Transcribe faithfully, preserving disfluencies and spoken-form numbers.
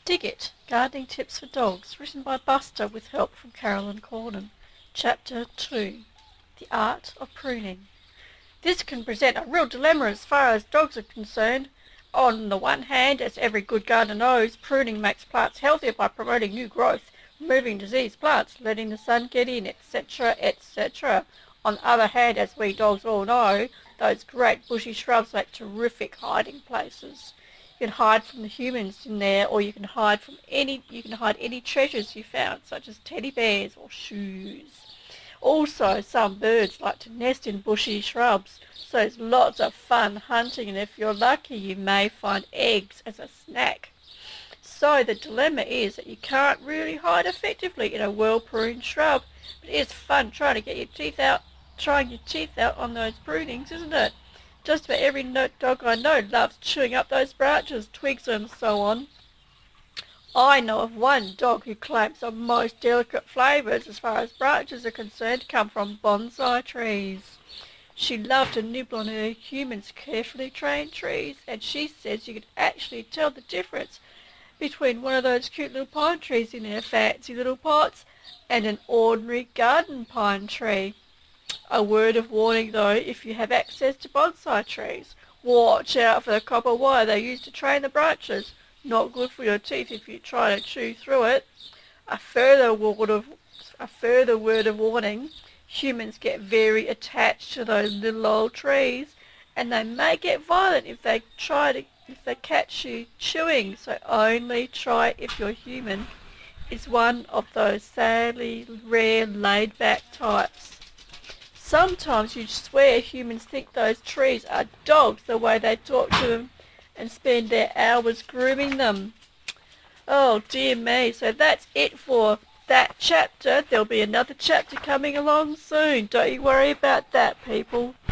Dig It! Gardening Tips for Dogs, written by Buster with help from Carolyn Cornan. Chapter two. The Art of Pruning. This can present a real dilemma as far as dogs are concerned. On the one hand, as every good gardener knows, pruning makes plants healthier by promoting new growth, removing diseased plants, letting the sun get in, et cetera, et cetera. On the other hand, as we dogs all know, those great bushy shrubs make terrific hiding places. You can hide from the humans in there, or you can hide from any you can hide any treasures you found, such as teddy bears or shoes. Also, some birds like to nest in bushy shrubs, so it's lots of fun hunting, and if you're lucky you may find eggs as a snack. So the dilemma is that you can't really hide effectively in a well-pruned shrub, but it is fun trying to get your teeth out, trying your teeth out on those prunings, isn't it? Just about every dog I know loves chewing up those branches, twigs and so on. I know of one dog who claims the most delicate flavours as far as branches are concerned come from bonsai trees. She loved to nibble on her humans' carefully trained trees, and she says you can actually tell the difference between one of those cute little pine trees in their fancy little pots and an ordinary garden pine tree. A word of warning though, if you have access to bonsai trees, watch out for the copper wire they use to train the branches. Not good for your teeth if you try to chew through it. A further word of, a further word of warning, humans get very attached to those little old trees, and they may get violent if they try to if they catch you chewing, so only try if your human is one of those sadly rare laid-back types. Sometimes you'd swear humans think those trees are dogs the way they talk to them and spend their hours grooming them. Oh dear me, so that's it for that chapter. There'll be another chapter coming along soon. Don't you worry about that, people.